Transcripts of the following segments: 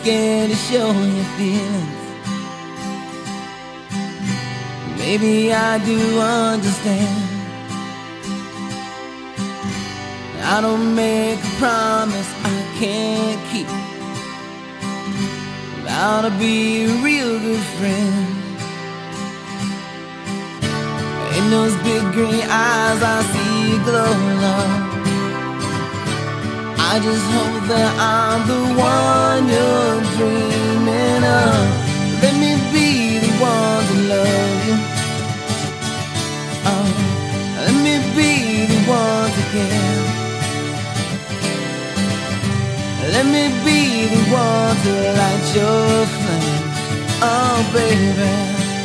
scared to show your feelings. Maybe I do understand. I don't make a promise I can't keep. Vow to be a real good friend. In those big green eyes I see a glow, love. I just hope that I'm the one you're dreaming of. Let me be the one to love you. Oh, let me be the one to care. Let me be the one to light your flame. Oh baby,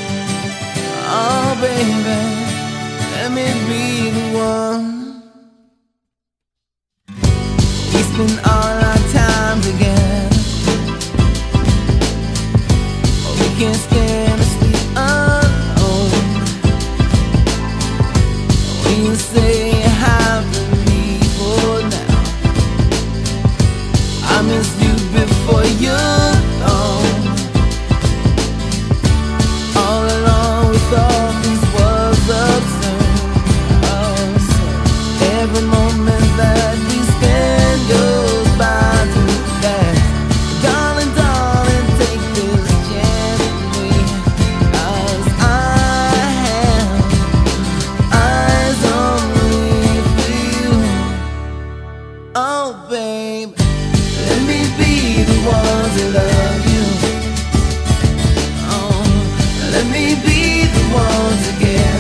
oh baby, let me be the one. We spend all our time together. We can't stand to sleep alone. When you say you have to leave for now, I miss you before you're gone. All along we thought this was absurd. Oh, so every moment that we spend goes by too fast. Darling, darling, take this chance with me, 'cause I have eyes only for you. Oh babe, let me be the one to love you. Oh, let me be the one to care.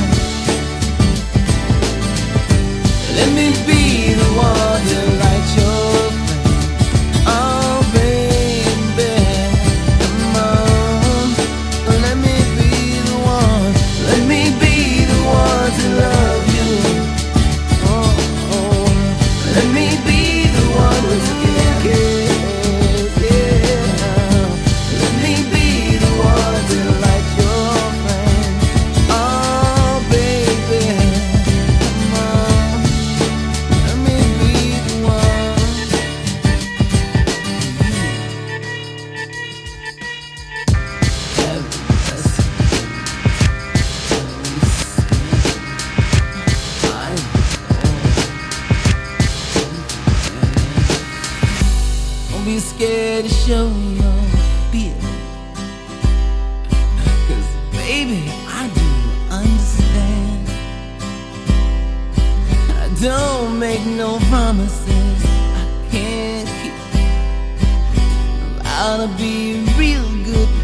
Let me be the one to light your flame. Oh baby, come on. Let me be the one. Let me be the one to love you. Oh, oh. Let me be the one to care. Let me be the one to light your flame. Oh baby, come on. Let me be the one. Have the best Don't be scared to show your feelings, 'cause baby, I do understand. I don't make no promises I can't keep. I'm out to be a real good